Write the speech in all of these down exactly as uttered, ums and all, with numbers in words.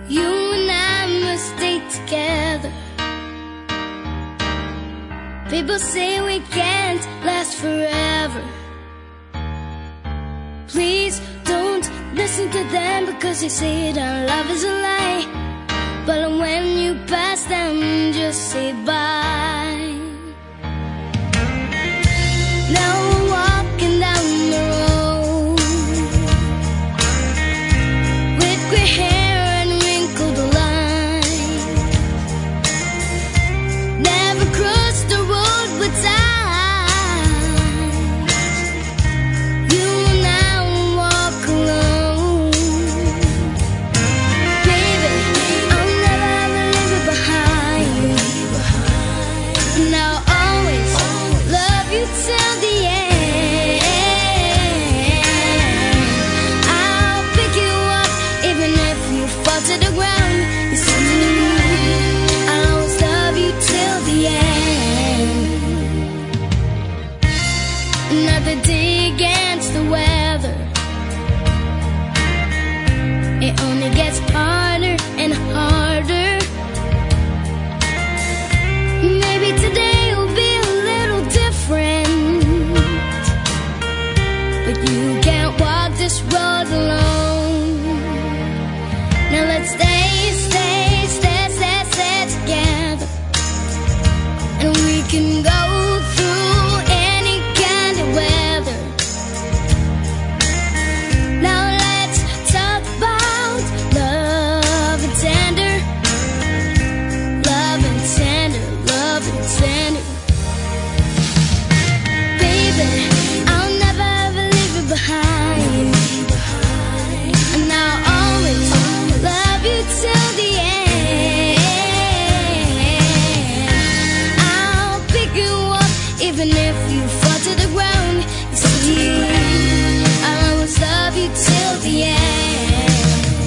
You and I must stay together. People say we can't last forever. Please don't listen to them, because they say that love is a lie. But when you pass them, just say bye. Now we're walking down the road with gray hair and wrinkled lines. Never crossed the road with time. You and I walk alone. Baby, I'll never ever leave you behind. And I'll always love you till the end. I'll pick you up even if you fall to the ground. You said to me, I'll always love you till the end. Another day against the weather. It only gets harder and harder. Maybe today will be a little different, but you can't walk this road alone. Now let's stay, stay, stay, stay, stay together, and we can go through any kind of weather. Now let's talk about love and tender, love and tender, love and tender. Baby, I'll never ever leave you behind, and I'll always love you till the end. I'll pick you up even if you fall to the ground. You see, I'll always love you till the end.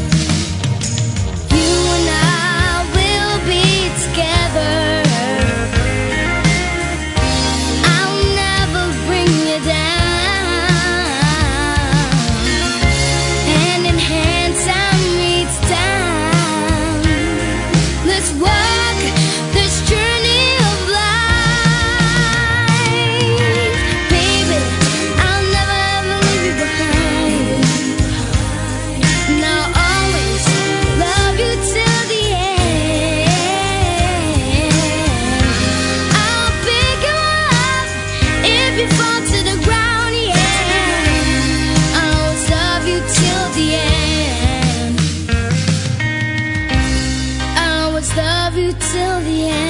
You and I will be together. I'll never bring you down. Hand in hand, time meets down. Let's walk this journey of life. Baby, I'll never ever leave you behind. And I'll always love you till the end. I'll pick you up if you fall to the ground, yeah. I'll always love you till the end. I'll always love you till the end.